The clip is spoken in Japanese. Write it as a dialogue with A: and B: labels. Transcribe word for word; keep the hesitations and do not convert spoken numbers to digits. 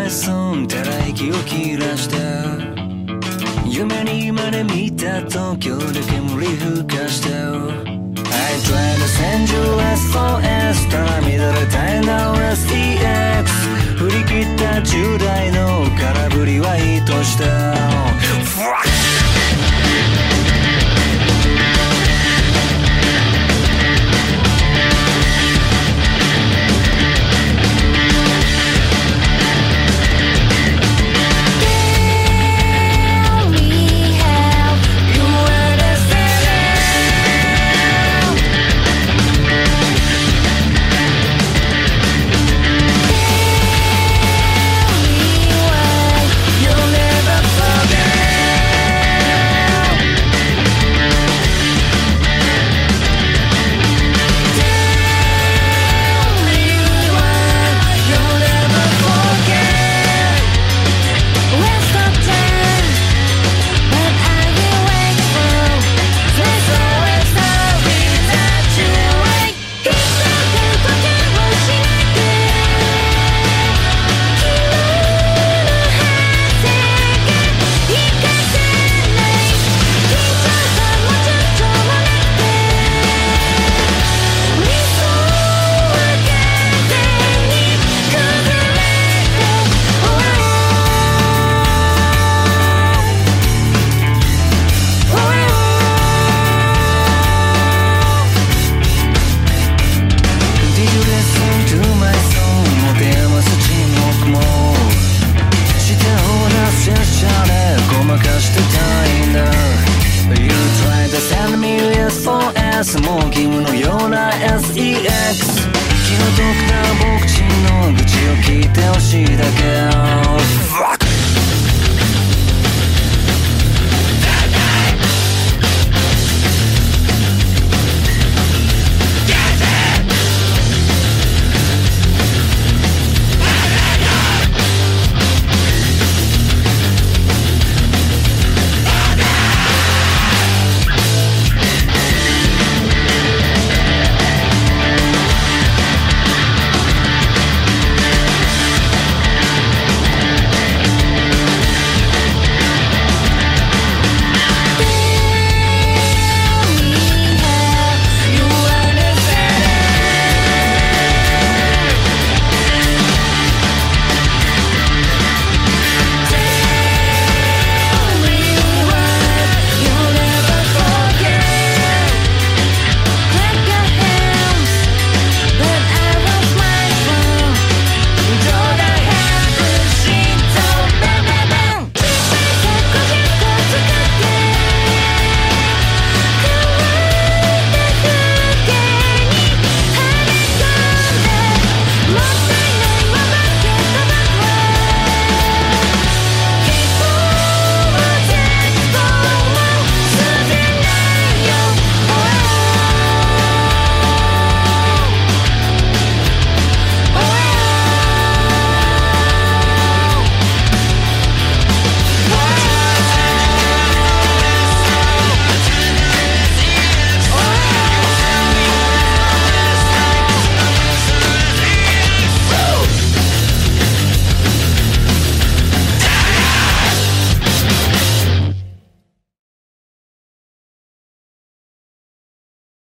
A: my son たら息を切らした夢にまで見た東京で煙吹かした I try to send you エスオーエス ただ乱れたいな エスイーエックス 振り切ったじゅう代の空振りは意図した もう義務のような エスイーエックス 気の毒な僕ちの愚痴を聞いてほしいだけ Fuck